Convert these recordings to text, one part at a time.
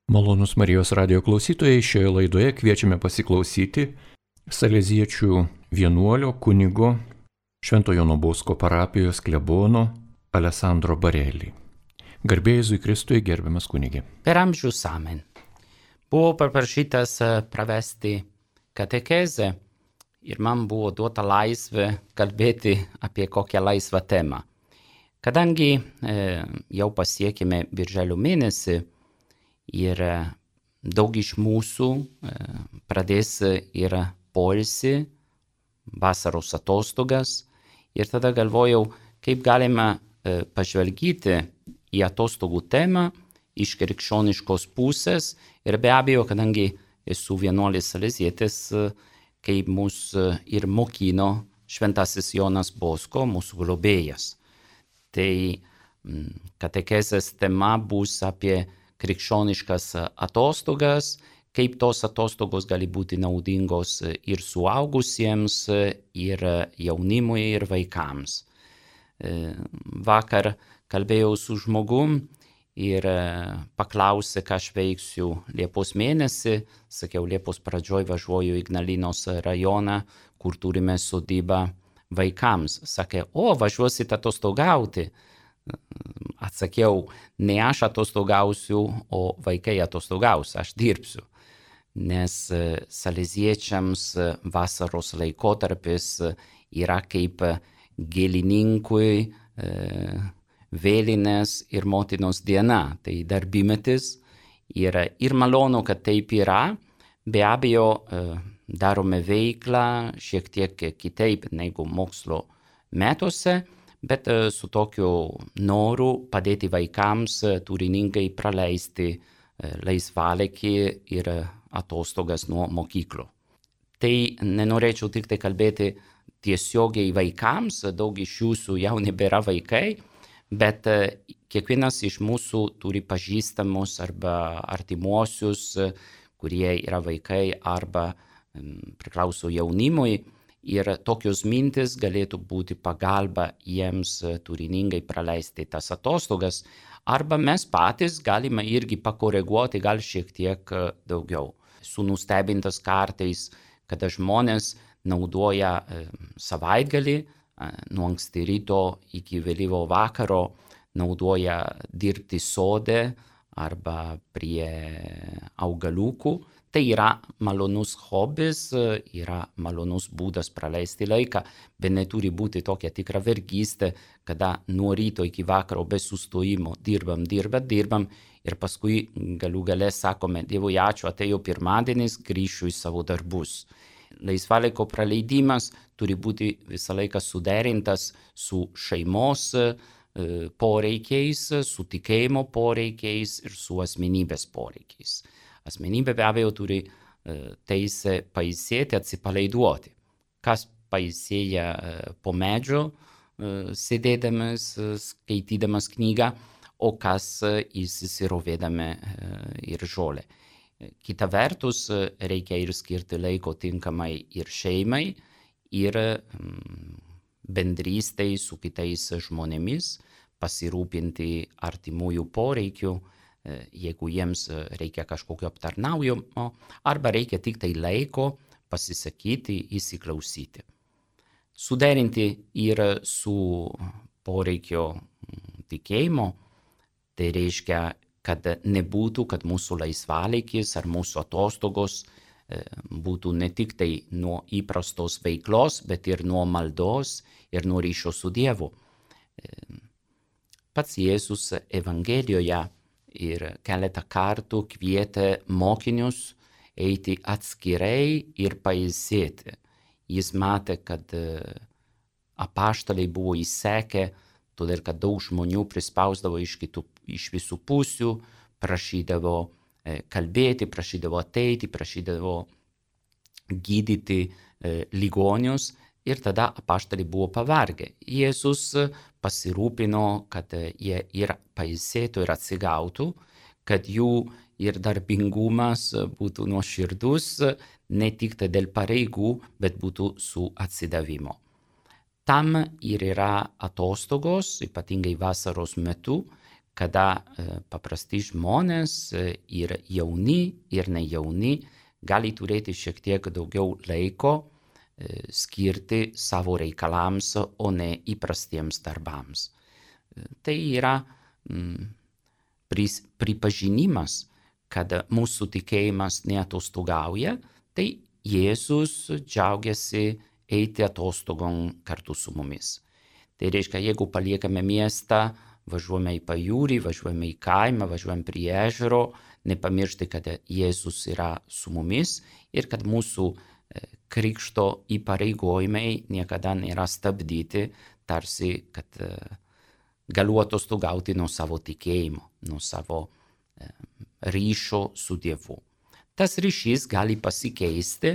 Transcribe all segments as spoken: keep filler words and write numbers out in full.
Malonus Marijos radio klausytojai, šioje laidoje kviečiame pasiklausyti saleziečių vienuolio kunigo Šventojo Jono Bosko parapijos klebono Alessandro Barelį. Garbė Jėzui Kristui, gerbiamas kunigė. Per amžius amen. Buvau paprašytas pravesti katechezę ir man buvo duota laisvė kalbėti apie kokią laisvą temą. Kadangi e, jau pasiekėme birželio mėnesį ir daug iš mūsų e, pradės ir poilsį, vasaros atostogas, ir tada galvojau, kaip galima e, pažvelgyti į atostogų temą iš krikščioniškos pusės, ir be abejo, kadangi esu vienuolis salezietis, kaip mus ir mokino Šventasis Jonas Bosko, mūsų globėjas. Tai katechezės tema bus apie krikščioniškas atostogas, kaip tos atostogos gali būti naudingos ir suaugusiems, ir jaunimui, ir vaikams. Vakar kalbėjau su žmogum ir paklausė, ką aš veiksiu Liepos mėnesį. Sakiau, Liepos pradžioj važiuoju į Ignalinos rajoną, kur turime sodybą vaikams. Sakė, o, važiuosit atostogauti. Atsakiau, ne aš atostogausiu, o vaikai atostogaus, aš dirbsiu. Nes saleziečiams vasaros laikotarpis yra kaip gėlininkui vėlinės ir motinos diena. Tai darbymetis yra ir malonu, kad taip yra. Be abejo, darome veiklą šiek tiek kitaip negu mokslo metuose, bet su tokiu noru padėti vaikams turiningai praleisti laisvalaikį ir atostogas nuo mokyklų. Tai nenorėčiau tik tai kalbėti tiesiogiai vaikams, daug iš jūsų jau nebėra vaikai, bet kiekvienas iš mūsų turi pažįstamus arba artimuosius, kurie yra vaikai arba priklauso jaunimui. Ir tokios mintis galėtų būti pagalba jiems turiningai praleisti tas atostogas, arba mes patys galime irgi pakoreguoti gal šiek tiek daugiau. Esu nustebintas kartais, kada žmonės naudoja savaitgalį, nuo anksti ryto iki vėlyvo vakaro, naudoja dirbti sode arba prie augaliukų. Tai yra malonus hobis, yra malonus būdas praleisti laiką, bet neturi būti tokia tikra vergystė, kada nuo ryto iki vakaro be sustojimo dirbam, dirbam, dirbam ir paskui galų gale sakome, Dievui ačiū, atėjo pirmadienis, grįšiu į savo darbus. Laisvalaiko praleidimas turi būti visą laiką suderintas su šeimos poreikiais, su tikėjimo poreikiais ir su asmenybės poreikiais. Asmenybė be abejo turi teisę pailsėti, atsipalaiduoti. Kas pailsėja po medžio, sėdėdamas, skaitydamas knygą, o kas įsirovėdami ir žolę. Kita vertus, reikia ir skirti laiko tinkamai ir šeimai, ir bendrystei su kitais žmonėmis, pasirūpinti artimųjų poreikių, jeigu jiems reikia kažkokio aptarnaujimo, arba reikia tik tai laiko pasisakyti, įsiklausyti. Suderinti ir su poreikio tikėjimo, tai reiškia, kad nebūtų, kad mūsų laisvalaikis ar mūsų atostogos būtų ne tik tai nuo įprastos veiklos, bet ir nuo maldos ir nuo ryšio su Dievu. Pats Jėzus Evangelijoje ir keletą kartų kvietė mokinius eiti atskirai ir pailsėti. Jis matė, kad apaštalai buvo įsekę, todėl kad daug žmonių prispausdavo iš, kitų, iš visų pusių, prašydavo kalbėti, prašydavo ateiti, prašydavo gydyti ligonius, ir tada apaštalai buvo pavargę. Jėzus pasirūpino, kad jie ir pailsėtų ir atsigautų, kad jų ir darbingumas būtų nuoširdus, ne tik dėl pareigų, bet būtų su atsidavimo. Tam ir yra atostogos, ypatingai vasaros metu, kada paprasti žmonės ir jauni, ir nejauni gali turėti šiek tiek daugiau laiko skirti savo reikalams, o ne įprastiems darbams. Tai yra mm, pris, pripažinimas, kad mūsų tikėjimas neatostogauja, tai Jėzus džiaugiasi eiti atostogon kartu su mumis. Tai reiškia, jeigu paliekame miestą, važiuojame į pajūrį, važiuojame į kaimą, važiuojame prie ežero, nepamiršti, kad Jėzus yra su mumis ir kad mūsų krikšto įpareigojimai niekada nėra stabdyti, tarsi, kad galiu atostogauti nuo savo tikėjimo, nuo savo ryšio su Dievu. Tas ryšys gali pasikeisti,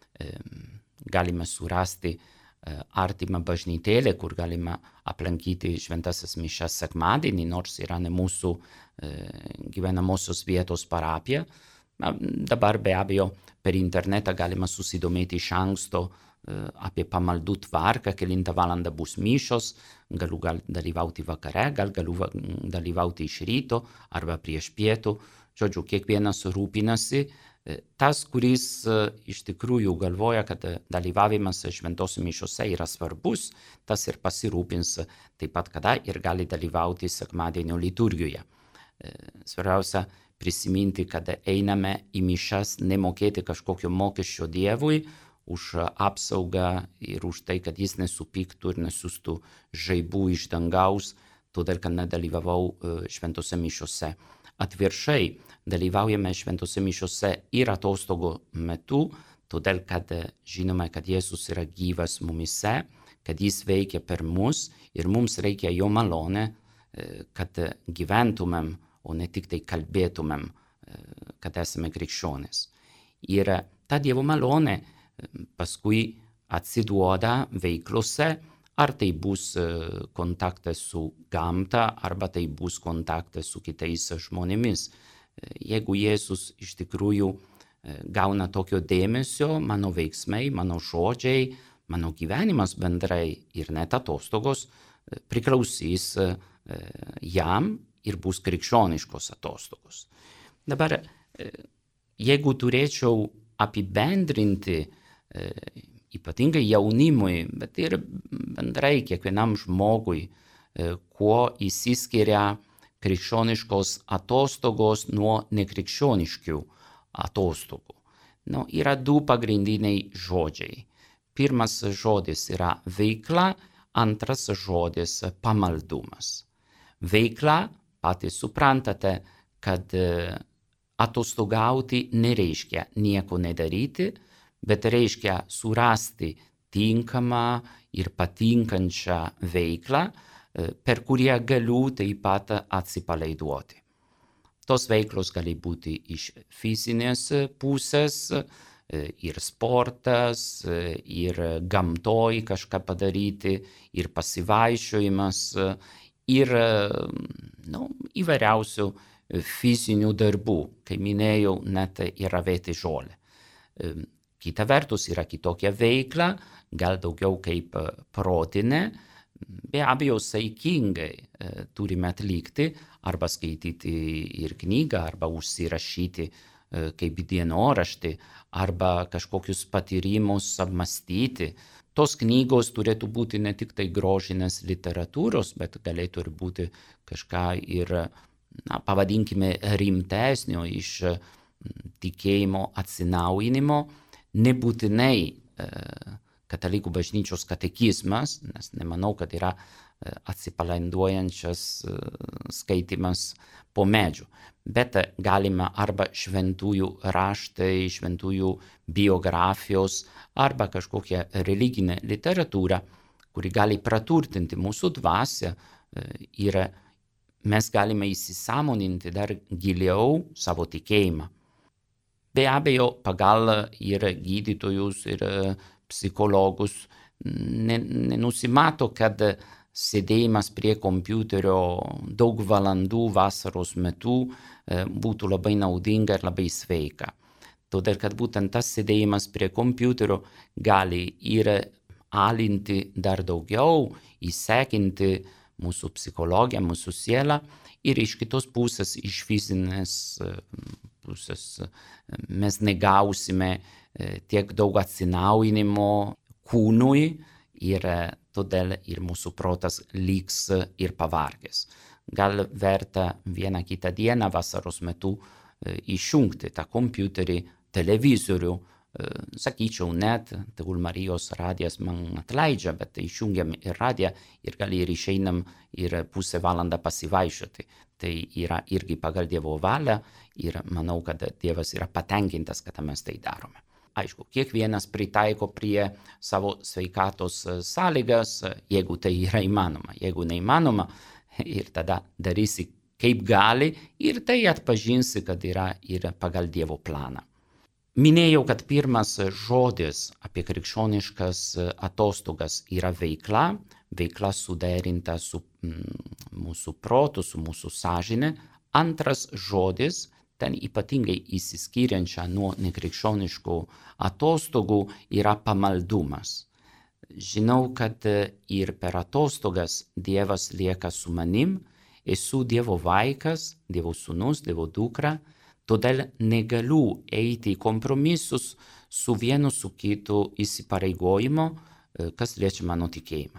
galime surasti artimą bažnytėlę, kur galime aplankyti šventasias mišias sekmadienį, nors yra ne mūsų gyvenamosios vietos parapija. Dabar be abejo per internetą galima susidomėti iš anksto apie pamaldų tvarką, kelintą valandą bus mišios, galiu gal dalyvauti vakare, gal galiu dalyvauti iš ryto arba prieš pietų. Žodžiu, kiekvienas rūpinasi. Tas, kuris iš tikrųjų galvoja, kad dalyvavimas šventose mišiose yra svarbus, tas ir pasirūpins taip pat kada ir gali dalyvauti sekmadienio liturgijoje. Svarbiausia prisiminti, kad einame į mišias nemokėti kažkokio mokesčio Dievui už apsaugą ir už tai, kad jis nesupyktų ir nesiųstų žaibų iš dangaus, todėl kad nedalyvavau šventose mišiose. Atvirkščiai, dalyvaujame šventose mišiose ir atostogų metu, todėl kad žinome, kad Jėzus yra gyvas mumise, kad jis veikia per mus ir mums reikia jo malonę, kad gyventumėm, o ne tik tai kalbėtumėm, kad esame krikščionys. Ir ta Dievo malonė paskui atsiduoda veiklose, ar tai bus kontaktas su gamta, arba tai bus kontaktas su kitais žmonėmis. Jeigu Jėzus iš tikrųjų gauna tokio dėmesio, mano veiksmai, mano žodžiai, mano gyvenimas bendrai ir net atostogos priklausys jam ir bus krikščioniškos atostogos. Dabar, jeigu turėčiau apibendrinti ypatingai jaunimui, bet ir bendrai kiekvienam žmogui, kuo išsiskiria krikščioniškos atostogos nuo nekrikščioniškių atostogų. Nu, yra du pagrindiniai žodžiai. Pirmas žodis yra veikla, antras žodis pamaldumas. Veikla, patys suprantate, kad atostogauti nereiškia nieko nedaryti, bet reiškia surasti tinkamą ir patinkančią veiklą, per kurią galiu taip pat atsipalaiduoti. Tos veiklos gali būti iš fizinės pusės, ir sportas, ir gamtoj kažką padaryti, ir pasivaiščiojimas, ir nu, įvairiausių fizinių darbų, kai minėjau, net ir ravėti žolę. Kita vertus yra kitokia veikla, gal daugiau kaip protinė, be abejo saikingai turime atlikti, arba skaityti ir knygą, arba užsirašyti kaip dienoraštį, arba kažkokius patyrimus apmąstyti. Tos knygos turėtų būti ne tik tai grožinės literatūros, bet galėtų ir būti kažką ir, na, pavadinkime, rimtesnio iš tikėjimo atsinaujinimo, nebūtinai e, katalikų bažnyčios katekizmas, nes nemanau, kad yra e, atsipalaiduojančias e, skaitimas po medžiu, bet galima arba šventųjų raštai, šventųjų biografijos, arba kažkokia religinė literatūra, kuri gali praturtinti mūsų dvasią e, ir mes galime įsisąmoninti dar giliau savo tikėjimą. Be abejo, pagal ir gydytojus, ir psichologus nenusimato, kad sėdėjimas prie kompiuterio daug valandų vasaros metu būtų labai naudinga ir labai sveika. Todėl, kad būtent tas sėdėjimas prie kompiuterio gali ir alinti dar daugiau, įsekinti mūsų psichologiją, mūsų sielą Ir iš kitos pusės, iš fizinės pusės, mes negausime tiek daug atsinaujinimo kūnui ir todėl ir mūsų protas liks ir pavargęs. Gal verta vieną kitą dieną vasaros metu išjungti tą kompiuterį, televizorių, sakyčiau net, tegul Marijos radijas man atleidžia, bet išjungiam ir radiją ir gal ir išeinam ir pusę valandą pasivaiščioti. Tai yra irgi pagal Dievo valią ir manau, kad Dievas yra patenkintas, kad mes tai darome. Aišku, kiekvienas pritaiko prie savo sveikatos sąlygas, jeigu tai yra įmanoma. Jeigu neįmanoma, ir tada darysi kaip gali ir tai atpažinsi, kad yra ir pagal Dievo planą. Minėjau, kad pirmas žodis apie krikščioniškas atostogas yra veikla, veikla suderinta su mm, mūsų protu, su mūsų sąžine. Antras žodis, ten ypatingai įsiskiriančia nuo nekrikščioniškų atostogų, yra pamaldumas. Žinau, kad ir per atostogas Dievas lieka su manim, esu Dievo vaikas, Dievo sūnus, Dievo dukra, todėl negaliu eiti į kompromisus su vienu su kitu įsipareigojimu, kas liečia mano tikėjimą.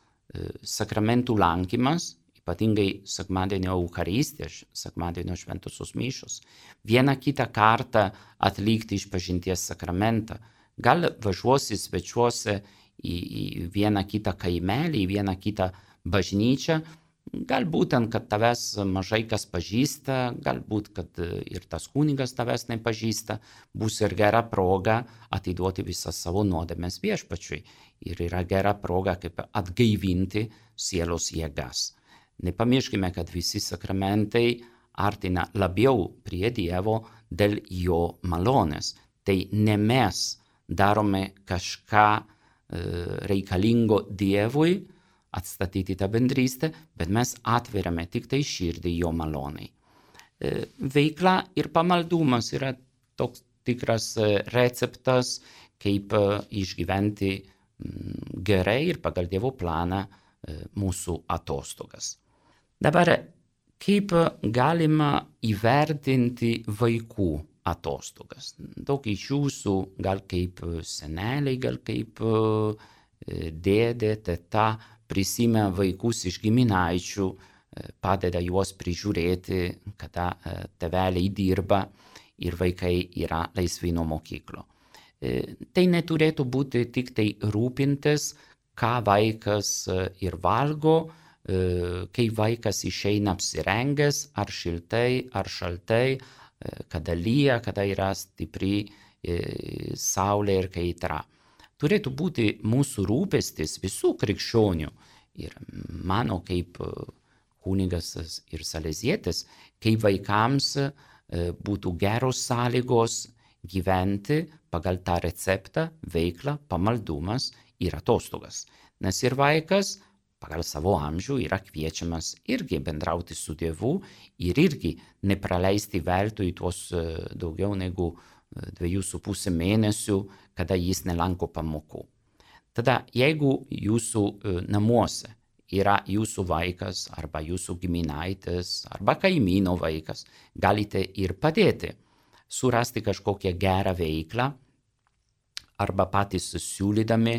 Sakramentų lankymas, ypatingai sekmadienio Eucharistija, sekmadienio šventosios mišios, vieną kitą kartą atlikti išpažinties sakramentą. Gal važiuosi svečiuose į, į vieną kitą kaimelį, į vieną kitą bažnyčią, galbūt ten, kad tavęs mažai kas pažįsta, galbūt, kad ir tas kunigas tavęs nepažįsta, bus ir gera proga atiduoti visas savo nuodėmes viešpačiui. Ir yra gera proga kaip atgaivinti sielos jėgas. Nepamirškime, kad visi sakramentai artina labiau prie Dievo dėl jo malonės. Tai ne mes darome kažką e, reikalingo Dievui, atstatyti tą bendrystę, bet mes atveriame tik tai širdį jo maloniai. Veikla ir pamaldumas yra toks tikras receptas, kaip išgyventi gerai ir pagal Dievo planą mūsų atostogas. Dabar, kaip galima įvertinti vaikų atostogas? Daug iš jūsų, gal kaip seneliai, gal kaip dėdė, teta, prisimė vaikus iš giminaičių, padeda juos prižiūrėti, kada tėveliai dirba ir vaikai yra laisvi nuo mokyklo. Tai neturėtų būti tik tai rūpintis, ką vaikas ir valgo, kai vaikas išeina apsirengęs, ar šiltai, ar šaltai, kada lyja, kada yra stipri saulė ir kaitra. Turėtų būti mūsų rūpestis visų krikščionių ir mano kaip kunigas ir salezietis, kai vaikams būtų geros sąlygos gyventi pagal tą receptą, veiklą, pamaldumas ir atostogas. Nes ir vaikas pagal savo amžių yra kviečiamas irgi bendrauti su Dievu ir irgi nepraleisti veltui tuos daugiau negu dviejų su pusė mėnesių, kada jis nelanko pamokų. Tada, jeigu jūsų namuose yra jūsų vaikas arba jūsų giminaitis arba kaimyno vaikas, galite ir padėti surasti kažkokią gerą veiklą arba patys siūlydami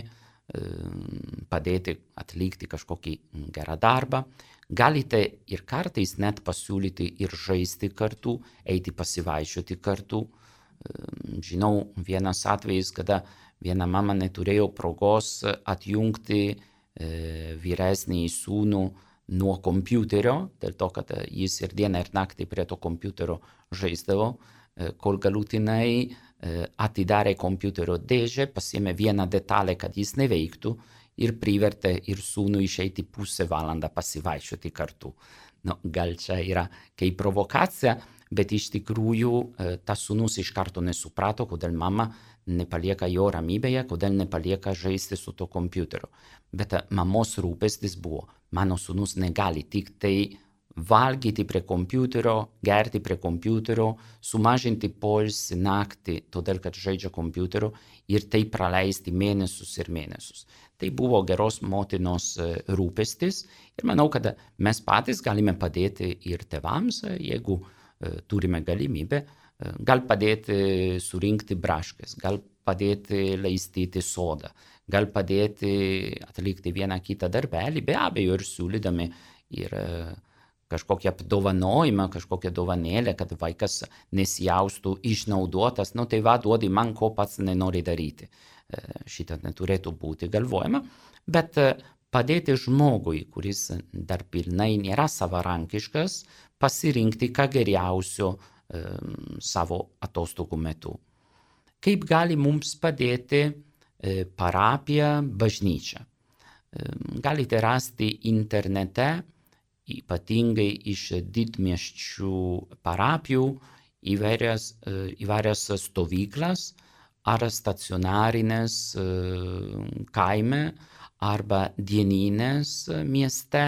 padėti atlikti kažkokį gerą darbą. Galite ir kartais net pasiūlyti ir žaisti kartu, eiti pasivaiščioti kartu. Žinau vienas atvejis, kada viena mama neturėjo progos atjungti e, vyresnį sūnų nuo kompiuterio, dėl to, kad jis ir dieną ir naktį prie to kompiuterio žaisdavo, e, kol galutinai e, atidarė kompiuterio dėžę, pasiėmė vieną detalę, kad jis neveiktų ir privertė ir sūnų išeiti pusę valandą pasivaiščioti kartu. Nu, gal čia yra kaip provokacija, bet iš tikrųjų tas sūnus iš karto nesuprato, kodėl mama nepalieka jo ramybėje, kodėl nepalieka žaisti su to kompiuteriu. Bet mamos rūpestis buvo, mano sūnus negali tik tai valgyti prie kompiuterio, gerti prie kompiuterio, sumažinti poilsį naktį, todėl kad žaidžia kompiuteriu ir tai praleisti mėnesius ir mėnesius. Tai buvo geros motinos rūpestis ir manau, kad mes patys galime padėti ir tėvams, jeigu turime galimybę, gal padėti surinkti braškes, gal padėti laistyti sodą, gal padėti atlikti vieną kitą darbelį, be abejo ir siūlydami ir kažkokią apdovanojimą, kažkokią dovanėlę, kad vaikas nesijaustų išnaudotas, nu tai va, duodi man, ko pats nenori daryti. Šitą neturėtų būti galvojama, bet padėti žmogui, kuris dar pilnai nėra savarankiškas, pasirinkti ką geriausio e, savo atostogų metu. Kaip gali mums padėti e, parapija, bažnyčia? E, galite rasti internete, ypatingai iš didmiesčių parapijų, įvairias, įvairias stovyklas ar stacionarinės kaime arba dieninės mieste,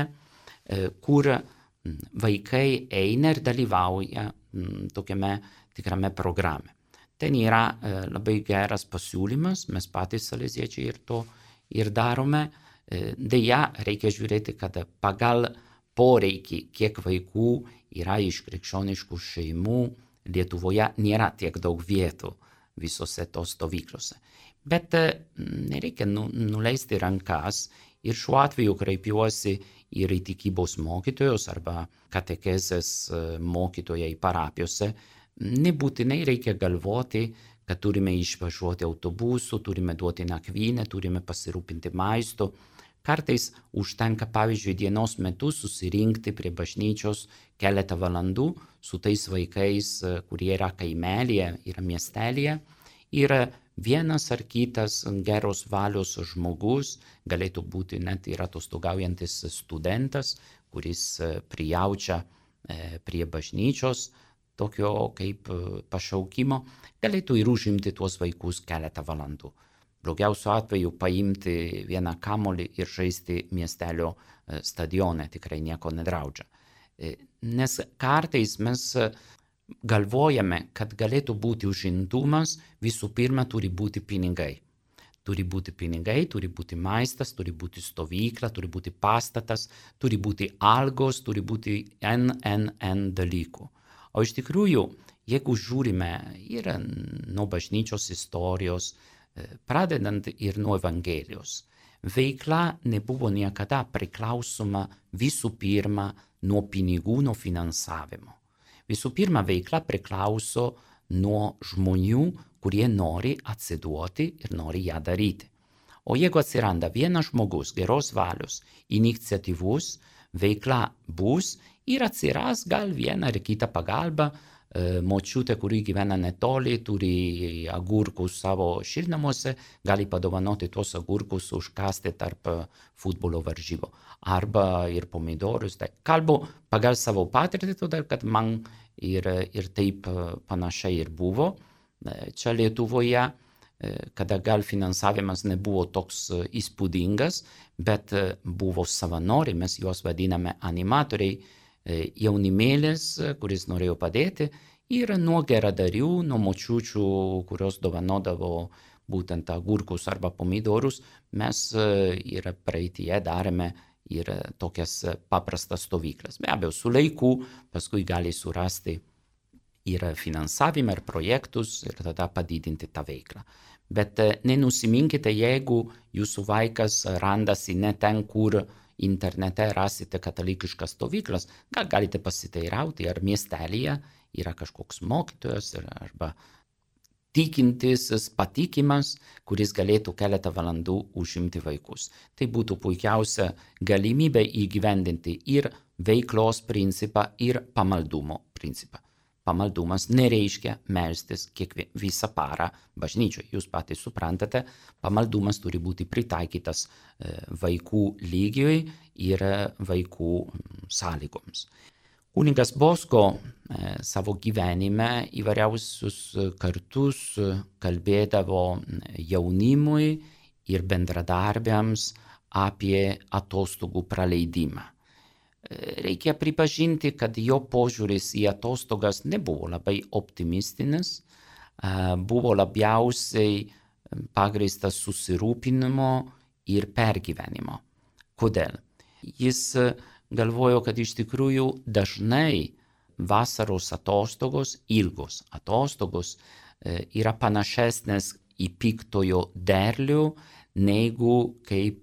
kur vaikai eina ir dalyvauja tokiame tikrame programe. Ten yra labai geras pasiūlymas, mes patys saleziečiai ir to ir darome. Deja, reikia žiūrėti, kad pagal poreikį, kiek vaikų yra iš krikščioniškų šeimų, Lietuvoje nėra tiek daug vietų visose tos stovyklose. Bet nereikia nu, nuleisti rankas ir šiuo atveju kreipiuosi ir į tikybos mokytojus arba katekezės mokytojai parapijose. Nebūtinai reikia galvoti, kad turime išvažiuoti autobusu, turime duoti nakvynę, turime pasirūpinti maistu. Kartais užtenka, pavyzdžiui, dienos metu susirinkti prie bažnyčios keletą valandų su tais vaikais, kurie yra kaimelėje, yra miestelėje. Ir vienas ar kitas geros valios žmogus, galėtų būti net ir atostogaujantis studentas, kuris prijaučia prie bažnyčios tokio kaip pašaukimo, galėtų ir užimti tuos vaikus keletą valandų. Blogiausiu atveju paimti vieną kamuolį ir žaisti miestelio stadione tikrai nieko nedraudžia. Nes kartais mes galvojame, kad galėtų būti užimtumas, visų pirma turi būti pinigai. Turi būti pinigai, turi būti maistas, turi būti stovykla, turi būti pastatas, turi būti algos, turi būti n, n, n dalykų. O iš tikrųjų, jeigu žiūrime ir nuo bažnyčios istorijos, pradedant ir nuo Evangelijos, veikla nebuvo niekada priklausoma visų pirma nuo pinigų, nuo finansavimo. Visų pirma, veikla priklauso nuo žmonių, kurie nori atsiduoti ir nori ją daryti. O jeigu atsiranda vienas žmogus, geros valios, iniciatyvus, veikla bus ir atsiras gal vieną ar kitą pagalbą, močiutė, kuri gyvena netoli, turi agurkus savo šiltnamuose, gali padovanoti tuos agurkus užkasti tarp futbolo varžybų. Arba ir pomidorus. Tai kalbu pagal savo patirtį, todėl kad man ir, ir taip panašiai ir buvo. Čia Lietuvoje, kada gal finansavimas nebuvo toks įspūdingas, bet buvo savanoriai, mes juos vadiname animatoriai, jaunimėlis, kuris norėjo padėti, ir nuo geradarių, nuo močiučių, kurios dovanodavo būtent agurkus arba pomidorus, mes ir praeityje darėme ir tokias paprastas stovyklas. Be abejo, su laiku paskui gali surasti ir finansavimą, ir projektus, ir tada padidinti tą veiklą. Bet nenusiminkite, jeigu jūsų vaikas randasi ne ten, kur internete rasite katalikiškas stovyklas, gal galite pasiteirauti, ar miestelėje yra kažkoks mokytojas arba tikintis, patikimas, kuris galėtų keletą valandų užimti vaikus. Tai būtų puikiausia galimybė įgyvendinti ir veiklos principą, ir pamaldumo principą. Pamaldumas nereiškia melstis kiekvien, visą parą bažnyčioje. Jūs patys suprantate, pamaldumas turi būti pritaikytas vaikų lygiui ir vaikų sąlygoms. Kunigas Bosko savo gyvenime įvairiausius kartus kalbėdavo jaunimui ir bendradarbiams apie atostogų praleidimą. Reikia pripažinti, kad jo požiūris į atostogas nebuvo labai optimistinis, buvo labiausiai pagrįstas susirūpinimo ir pergyvenimo. Kodėl? Jis galvojo, kad iš tikrųjų dažnai vasaros atostogos, ilgos atostogos, yra panašesnės į piktojo derlių negu kaip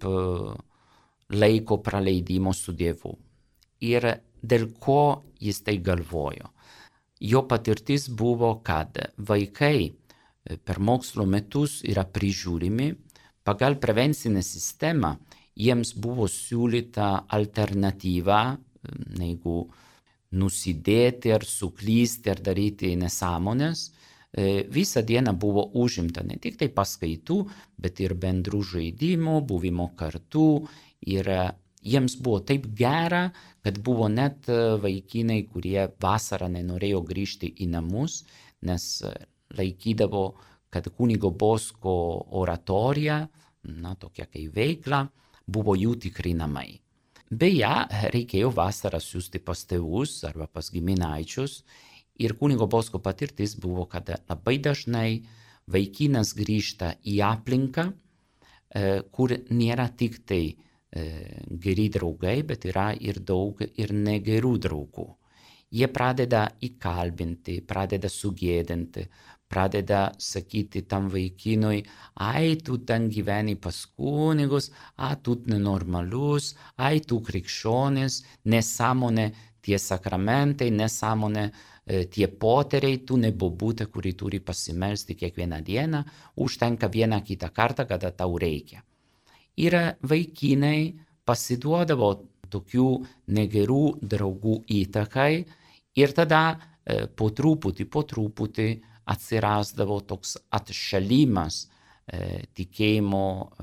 laiko praleidimo su Dievu. Ir dėl ko jis tai galvojo? Jo patirtis buvo, kad vaikai per mokslo metus yra prižiūrimi, pagal prevencinę sistemą jiems buvo siūlyta alternatyva, negu nusidėti ar suklysti ar daryti nesąmonės. Visą dieną buvo užimta ne tik tai paskaitų, bet ir bendrų žaidimų, buvimo kartu. Ir jiems buvo taip gera, kad buvo net vaikinai, kurie vasarą nenorėjo grįžti į namus, nes laikydavo, kad kunigo Bosko oratorija, na, tokia kaip veikla, buvo jų tikri namai. Beje, reikėjo vasarą siųsti pas tėvus arba pas giminaičius ir kunigo Bosko patirtis buvo, kad labai dažnai vaikinas grįžta į aplinką, kur nėra tik tai geri draugai, bet yra ir daug ir negerų draugų. Jie pradeda įkalbinti, pradeda sugėdinti, pradeda sakyti tam vaikinui, ai, tu ten gyveni pas kunigus, a, tu nenormalus, ai, tu krikščionis, nesąmonė tie sakramentai, nesąmonė tie poteriai, tu ne bobutė, kuri turi pasimelsti kiekvieną dieną, užtenka vieną kitą kartą, kada tau reikia. Ir vaikinai pasiduodavo tokių negerų draugų įtakai ir tada po truputį, po truputį atsirasdavo toks atšalimas tikėjimo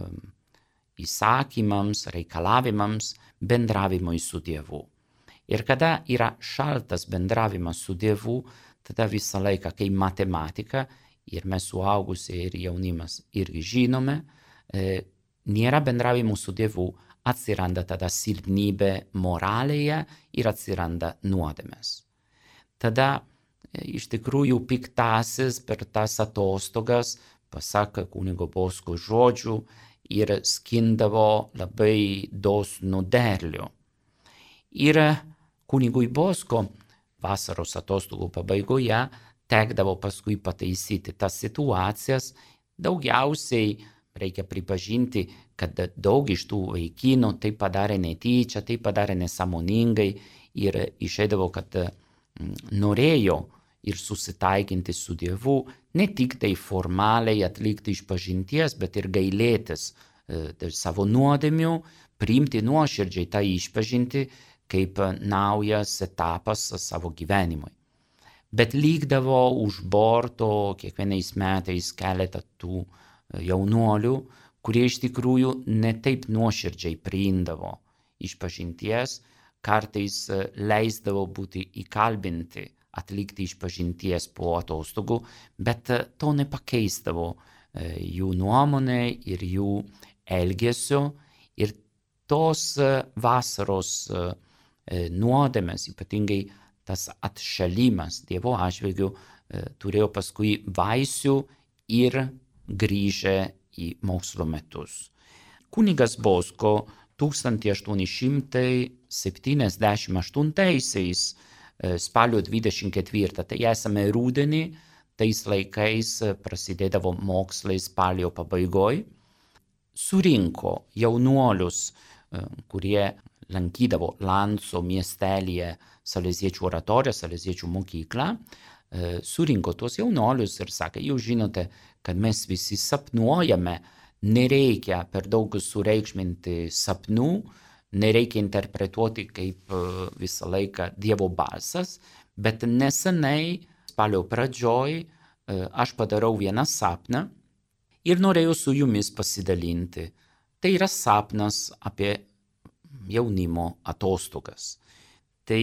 įsakymams, reikalavimams, bendravimui su Dievu. Ir kada yra šaltas bendravimas su Dievu, tada visą laiką, kai matematika, ir mes suaugusieji ir jaunimas irgi žinome, nėra bendravimo su Dievu, atsiranda tada silpnybė moralėje ir atsiranda nuodėmės. Tada iš tikrųjų piktasis per tas atostogas, pasak kunigo Bosko žodžių, ir skindavo labai dosnų derlių. Ir kunigui Bosko vasaros atostogų pabaigoje tekdavo paskui pataisyti tas situacijas. Daugiausiai reikia pripažinti, kad daug iš tų vaikinų tai padarė netyčia, tai padarė nesąmoningai ir išeidavo, kad norėjo ir susitaikinti su Dievu, ne tik tai formaliai atlikti išpažinties, bet ir gailėtis dėl savo nuodėmių, priimti nuoširdžiai tą išpažinti kaip naujas etapas savo gyvenimui. Bet likdavo už borto kiekvienais metais keletą tų jaunuolių, kurie iš tikrųjų ne taip nuoširdžiai priimdavo išpažinties, kartais leisdavo būti įkalbinti atlikti išpažinties po atostogų, bet to nepakeisdavo jų nuomonė ir jų elgesio. Ir tos vasaros nuodėmės, ypatingai tas atšalimas Dievo atžvilgiu, turėjo paskui vaisių ir grįžę į mokslo metus. Kunigas Bosko tūkstantis aštuoni šimtai septyniasdešimt aštuntaisiais spalio dvidešimt ketvirtą, tai esame rudenį, tais laikais prasidėdavo mokslai spalio pabaigoj, surinko jaunuolius, kurie lankydavo Lanco miestelyje saleziečių oratoriją, saleziečių mokyklą, surinko tuos jaunuolius ir sakė, jūs žinote, kad mes visi sapnuojame, nereikia per daug sureikšminti sapnų, nereikia interpretuoti kaip visą laiką Dievo balsas, bet nesenai, spalio pradžioj, aš padarau vieną sapną ir norėjau su jumis pasidalinti. Tai yra sapnas apie jaunimo atostogas. Tai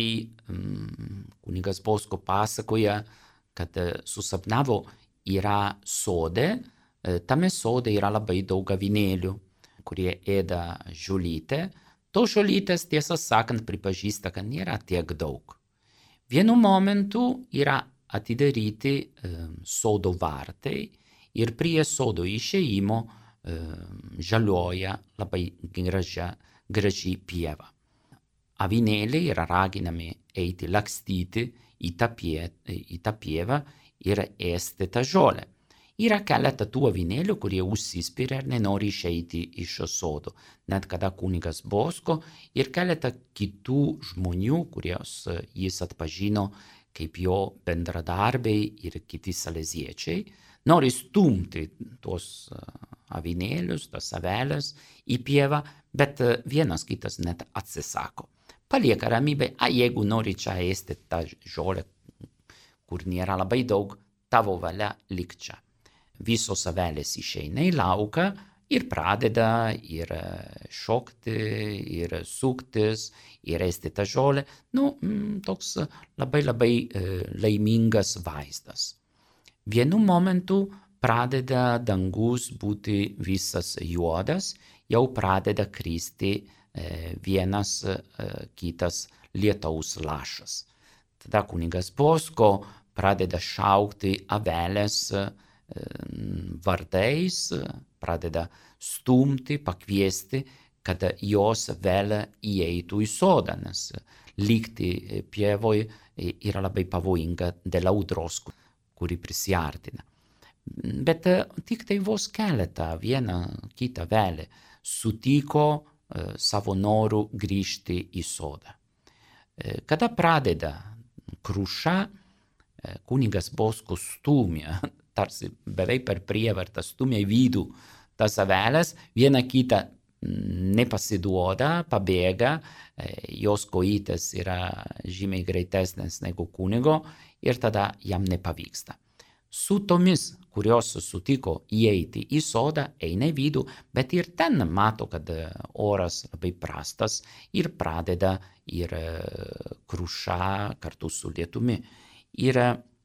mm, kunigas Bosko pasakoja, kad susapnavo yra sode, tame sode yra labai daug avinėlių, kurie ėda žolytę, Tos žolytės, tiesą sakant, pripažįsta, kad nėra tiek daug. Vienu momentu yra atidaryti e, sodo vartai ir prie sodo išėjimo e, žaliuoja labai gražia, graži pieva. Avinėliai yra raginami eiti lakstyti į tą, pie, į tą pievą ir ėsti tą žolę. Yra keletą tų avinėlių, kurie užsispiria ir nenori išeiti iš sodo. Net kada kunigas Bosko ir keletą kitų žmonių, kurios jis atpažino kaip jo bendradarbiai ir kiti saleziečiai, nori stumti tuos avinėlius, tas avelės į pievą, bet vienas kitas net atsisako. Palieka ramybę, a jeigu nori čia ėsti tą žolę, kur nėra labai daug, tavo valia lik čia. Visos avelės išeina į lauką ir pradeda ir šokti, ir suktis, ir ėsti tą žolę. Nu, toks labai labai laimingas vaizdas. Vienu momentu pradeda dangus būti visas juodas, jau pradeda kristi vienas kitas lietaus lašas. Tada kunigas Bosko pradeda šaukti avelės vardais, pradeda stumti, pakviesti, kad jos vėl įeitų į sodą, nes likti pievoj yra labai pavojinga dėl audros, kuri prisiartina. Bet tik tai vos keletą, vieną kitą avelę sutiko savo noru grįžti į sodą. Kada pradeda kruša, kunigas Bosko stumia, tarsi beveik per prievartą stumia į vidų tas avelės, viena kita nepasiduoda, pabėga, jos kojytės yra žymiai greitesnės negu kunigo ir tada jam nepavyksta. Su tomis, kurios sutiko įeiti į sodą, eina į vidų, bet ir ten mato, kad oras labai prastas ir pradeda ir kruša kartu su lietumi. Ir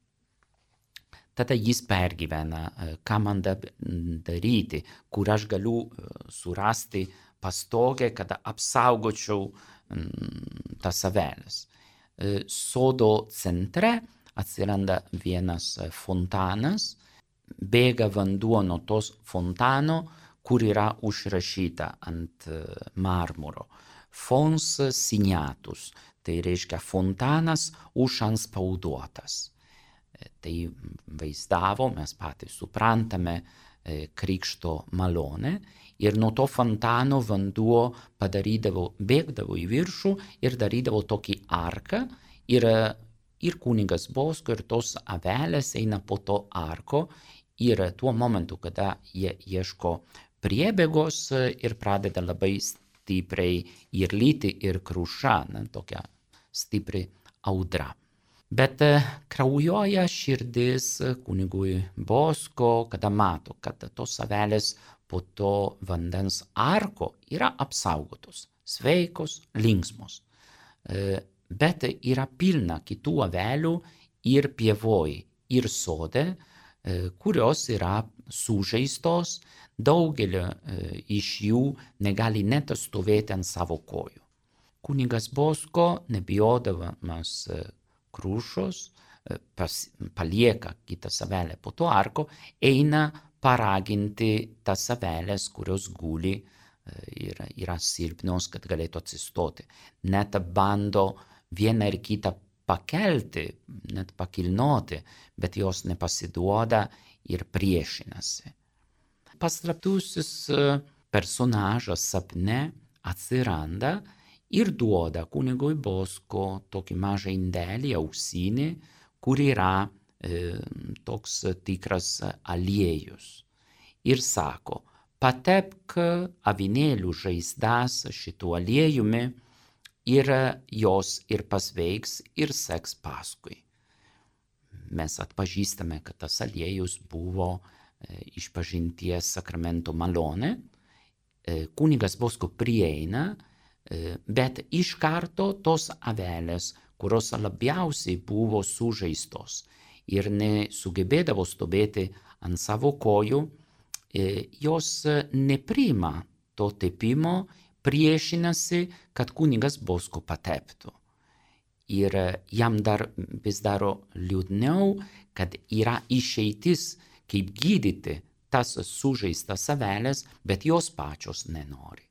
tada jis pergyvena, ką man daryti, kur aš galiu surasti pastogę, kad apsaugočiau tas avelės. Sodo centre atsiranda vienas fontanas, bėga vanduo nuo tos fontano, kur yra užrašyta ant marmuro. Fons signatus, tai reiškia fontanas užantspauduotas. Tai vaizdavo, mes patys suprantame, krikšto malonę ir nuo to fontano vanduo padarydavo, bėgdavo į viršų ir darydavo tokį arką ir, ir kunigas Bosko ir tos avelės eina po to arko ir tuo momentu, kada jie ieško priebėgos ir pradeda labai stipriai ir lyti ir kruša, na, tokia stipri audra. Bet kraujuoja širdis kunigui Bosko, kada mato, kad tos avelės po to vandens arko yra apsaugotos, sveikos, linksmos. Bet yra pilna kitų avelių ir pievoj, ir sode, kurios yra sužeistos, daugelio iš jų negali net stovėti ant savo kojų. Kunigas Bosko, nebijodamas krušos, pas, palieka kitą avelę po to arko, eina paraginti tas avelės, kurios guli ir yra silpnos, kad galėtų atsistoti. Net bando vieną ir kitą pakelti, net pakilnoti, bet jos nepasiduoda ir priešinasi. Paslaptusis personažas sapne atsiranda ir duoda kunigui Bosko tokį mažą indelį, ausinį, kur yra e, toks tikras aliejus. Ir sako, patepk avinėlių žaizdas šitų aliejumi ir jos ir pasveiks ir seks paskui. Mes atpažįstame, kad tas aliejus buvo e, išpažinties sakramento malonė. E, kunigas Bosko prieina, bet iš karto tos avelės, kurios labiausiai buvo sužeistos ir nesugebėdavo stovėti ant savo kojų, jos nepriima to tepimo, priešinasi, kad kunigas Bosko pateptų. Ir jam dar vis daro liūdniau, kad yra išeitis, kaip gydyti tas sužeistas aveles, bet jos pačios nenori.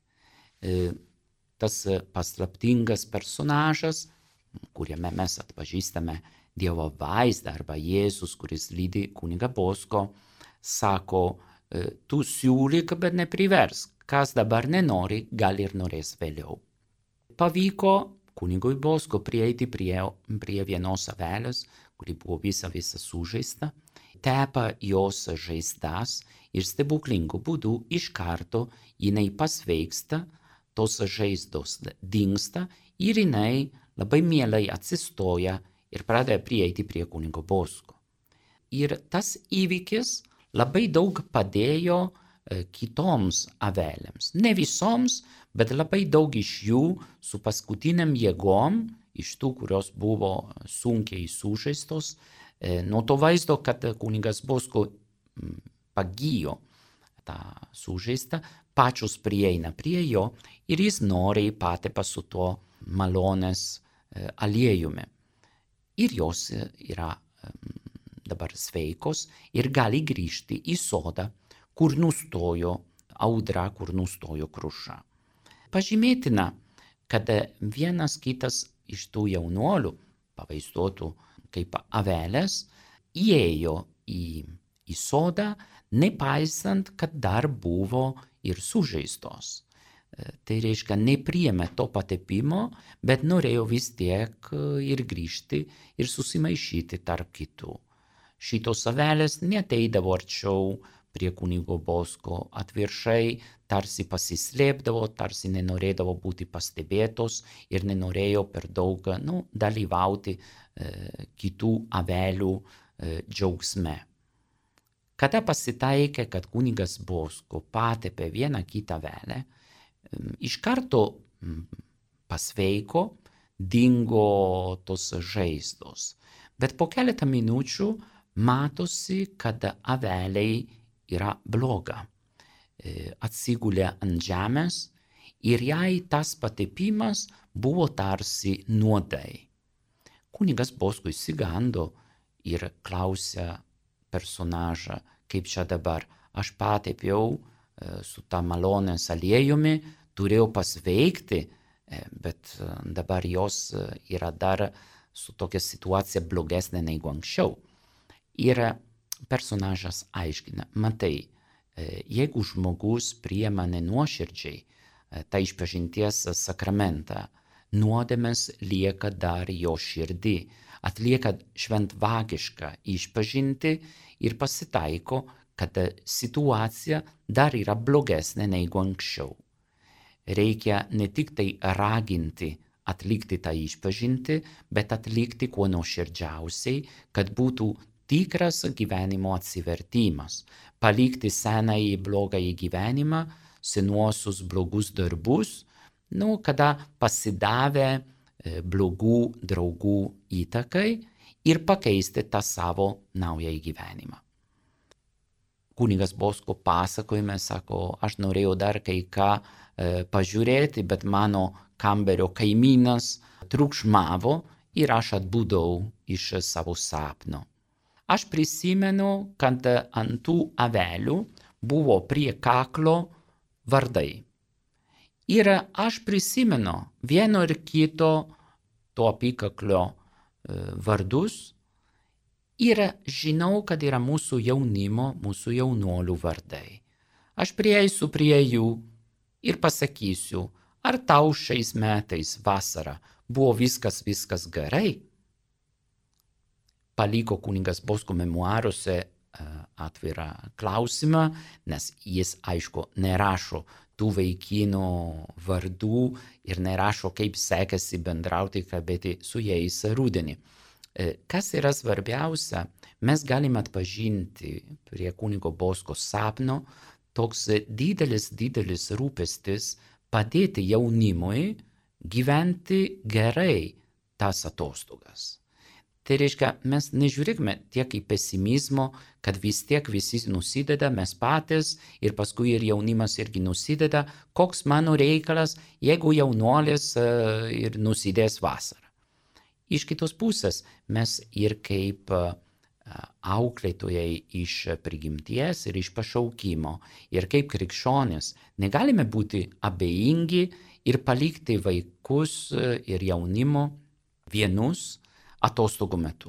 Tas paslaptingas personažas, kuriame mes atpažįstame Dievo vaizdą arba Jėzus, kuris lydi kunigą Bosko, sako, tu siūlyk, bet nepriversk. Kas dabar nenori, gal ir norės vėliau. Pavyko kunigui Bosko prieiti prie, prie vienos avelės, kuri buvo visa visa sužeista, tepa jos žaizdas ir stebuklingu būdu iš karto jinai pasveiksta, tos žaizdos dingsta ir jinai labai mielai atsistoja ir pradeda prieiti prie kunigo Bosko. Ir tas įvykis labai daug padėjo e, kitoms avelėms. Ne visoms, bet labai daug iš jų su paskutiniam jėgom, iš tų, kurios buvo sunkiai sužeistos, e, nuo to vaizdo, kad kunigas Bosko m, pagijo tą sužeistą, pačios prieina prie jo ir jis noriai patepa su tuo malonės e, aliejumi. Ir jos yra dabar sveikos ir gali grįžti į sodą, kur nustojo audra, kur nustojo kruša. Pažymėtina, kad vienas kitas iš tų jaunuolių, pavaizduotų kaip avelės, įėjo į, į sodą, nepaisant, kad dar buvo ir sužeistos. Tai reiškia, nepriėmė to patepimo, bet norėjo vis tiek ir grįžti ir susimaišyti tarp kitų. Šitos avelės neateidavo arčiau prie kunigo Bosko, atvirkščiai tarsi pasislėpdavo, tarsi nenorėdavo būti pastebėtos ir nenorėjo per daug nu, dalyvauti e, kitų avelių e, džiaugsme. Kada pasitaikė, kad kunigas Bosko patepė vieną kitą avelę, iš karto pasveiko, dingo tos žaizdos. Bet po keletą minučių matosi, kad aveliai yra bloga. Atsigulė ant žemės ir jai tas patepimas buvo tarsi nuodai. Kunigas Bosko išsigando ir klausė personažą, kaip čia dabar, aš patepiau su tą malonės aliejumi, turėjau pasveikti, bet dabar jos yra dar su tokia situacija blogesnė negu anksčiau. Ir personažas aiškina, matai, jeigu žmogus priima nenuoširdžiai tą išpažinties sakramentą, nuodėmės lieka dar jo širdį, atlieka šventvagišką išpažintį ir pasitaiko, kad situacija dar yra blogesnė negu anksčiau. Reikia ne tik tai raginti atlikti tą išpažintį, bet atlikti kuo nuoširdžiausiai, kad būtų tikras gyvenimo atsivertimas, palikti senąjį blogąjį gyvenimą, senuosius blogus darbus, nu, kada pasidavę e, blogų draugų įtakai ir pakeisti tą savo naująjį gyvenimą. Kunigas Bosko pasakojime sako, aš norėjau dar kai ką e, pažiūrėti, bet mano kamberio kaimynas triukšmavo ir aš atbudau iš savo sapno. Aš prisimenu, kad ant tų avelių buvo prie kaklo vardai. Ir aš prisimenu vieno ir kito to apykaklio e, vardus, ir žinau, kad yra mūsų jaunimo, mūsų jaunuolių vardai. Aš prieisiu prie jų ir pasakysiu, ar tau šiais metais vasarą buvo viskas, viskas gerai? Paliko kunigas Bosko memuaruose atvirą klausimą, nes jis, aišku, nerašo tų vaikinų vardų ir nerašo, kaip sekasi bendrauti, kalbėti su jais rudenį. Kas yra svarbiausia, mes galime atpažinti prie kunigo Bosko sapno toks didelis, didelis rūpestis padėti jaunimui gyventi gerai tas atostogas. Tai reiškia, mes nežiūrėkime tiek į pesimizmo, kad vis tiek visi nusideda, mes patys ir paskui ir jaunimas irgi nusideda, koks mano reikalas, jeigu jaunuolis uh, ir nusidės vasarą. Iš kitos pusės mes ir kaip uh, auklėtojai iš prigimties ir iš pašaukimo ir kaip krikščionys negalime būti abejingi ir palikti vaikus ir jaunimo vienus atostogų metu.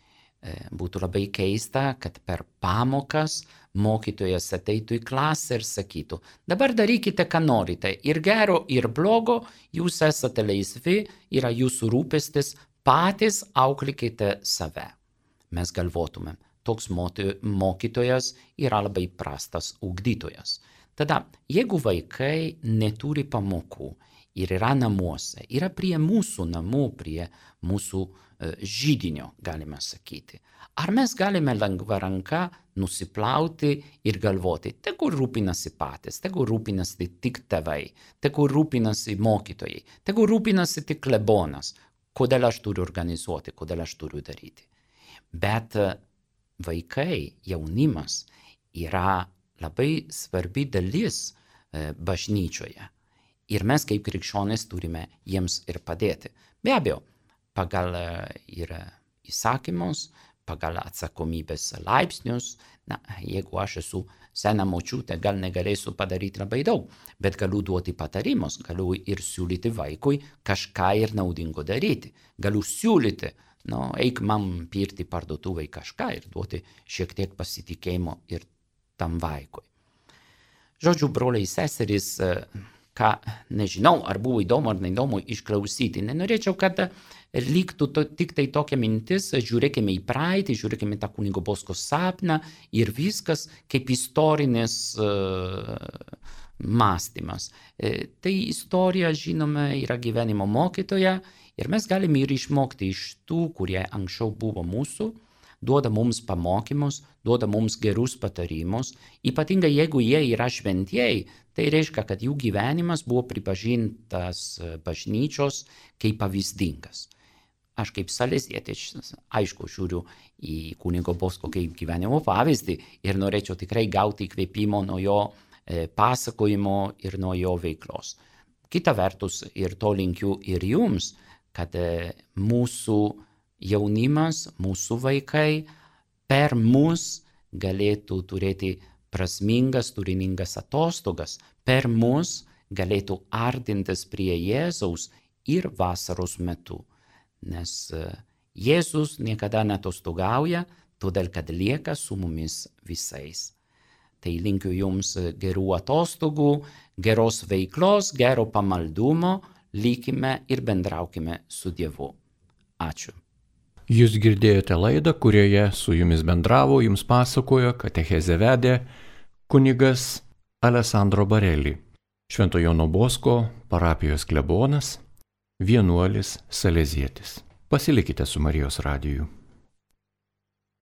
Būtų labai keista, kad per pamokas mokytojas ateitų į klasę ir sakytų, dabar darykite, ką norite, ir gero, ir blogo, jūs esate laisvi, yra jūsų rūpestis, patys auklykite save. Mes galvotumėm, toks mokytojas yra labai prastas ugdytojas. Tada, jeigu vaikai neturi pamokų ir yra namuose, yra prie mūsų namų, prie mūsų židinio, galime sakyti. Ar mes galime lengva ranka nusiplauti ir galvoti, tegu rūpinasi patys, tegu rūpinasi tik tėvai, tegu rūpinasi mokytojai, tegu rūpinasi tik klebonas, kodėl aš turiu organizuoti, kodėl aš turiu daryti. Bet vaikai, jaunimas yra labai svarbi dalis bažnyčioje. Ir mes kaip krikščionys turime jiems ir padėti. Be abejo, pagal ir įsakymus, pagal atsakomybės laipsnius, na, jeigu aš esu sena močiutė, gal negalėsiu padaryti labai daug, bet galiu duoti patarimus, galiu ir siūlyti vaikui kažką ir naudingo daryti. Galiu siūlyti, nu, eik man pirkti parduotuvai kažką ir duoti šiek tiek pasitikėjimo ir tam vaikui. Žodžiu, broliai seserys, ką nežinau, ar buvo įdomu ar neįdomu išklausyti. Nenorėčiau, kad liktų to, tik tai tokia mintis, žiūrėkime į praeitį, žiūrėkime tą kunigo Bosko sapną ir viskas kaip istorinis uh, mąstymas. E, tai istorija, žinome, yra gyvenimo mokytoja ir mes galime ir išmokti iš tų, kurie anksčiau buvo mūsų, duoda mums pamokymus, duoda mums gerus patarimus, ypatingai jeigu jie yra šventieji, tai reiškia, kad jų gyvenimas buvo pripažintas bažnyčios kaip pavyzdingas. Aš kaip salezietis, aišku, žiūriu į kunigo Bosko kaip gyvenimo pavyzdį ir norėčiau tikrai gauti įkvėpimo nuo jo e, pasakojimo ir nuo jo veiklos. Kita vertus, ir to linkiu ir jums, kad e, mūsų jaunimas, mūsų vaikai per mus galėtų turėti prasmingas, turiningas atostogas, per mus galėtų artintis prie Jėzaus ir vasaros metu. Nes Jėzus niekada netostogauja, todėl kad lieka su mumis visais. Tai linkiu jums gerų atostogų, geros veiklos, gero pamaldumo, likime ir bendraukime su Dievu. Ačiū. Jūs girdėjote laidą, kurioje su jumis bendravo, jums pasakojo, katechezę vedė kunigas Alessandro Bareli, Švento Jono Bosko parapijos klebonas, vienuolis salezietis. Pasilikite su Marijos radiju.